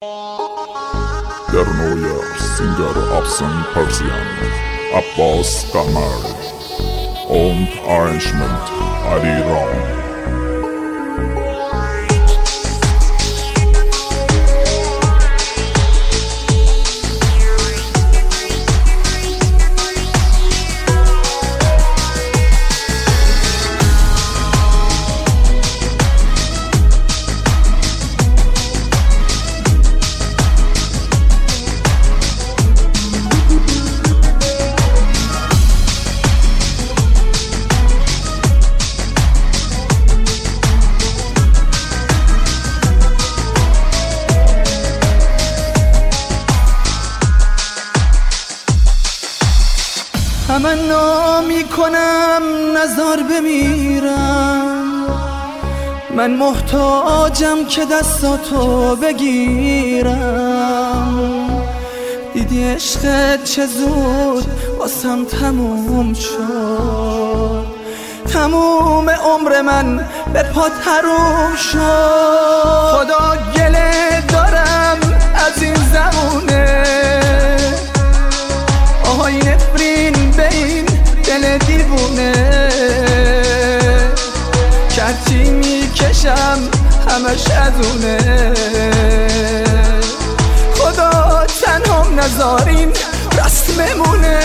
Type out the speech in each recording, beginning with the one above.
در نوی سینگر آفسن پرسیان عباس قمر und Arrangement Ali Ram. تمنا میکنم نزار بمیرم، من محتاجم که دستاتو بگیرم. دیدی عشقت چه زود واسم تموم شد، تموم عمر من به پات حروم شد. خدا گله دارم از این زمونه، آهای نفرین به این دل دیوونه. کرچی میکشم همش ازونه، خدا تنهام نذارین رسممونه.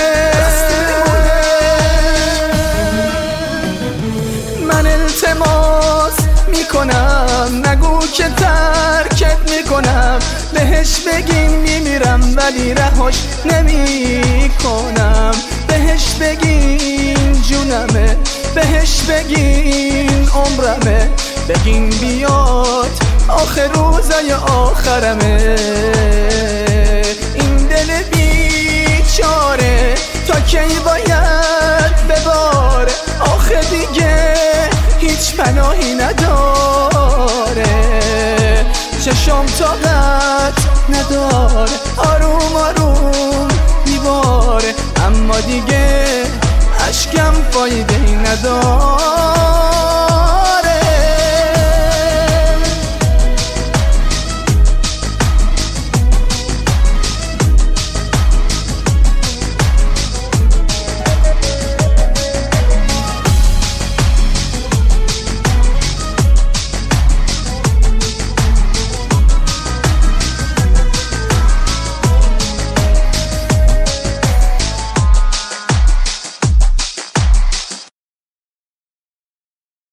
من التماس میکنم نگو که ترکت میکنم، بهش بگین میمیرم ولی رهاش نمیکنم. بهش بگین جونمه، بهش بگین عمرمه، بگین بیاد آخر روزای آخرمه. این دل بیچاره تا کی باید بباره، آخه دیگه هیچ پناهی نداره. چشم طاقت نداره، آروم آروم میباره، اما دیگه اشکم فایده نداره.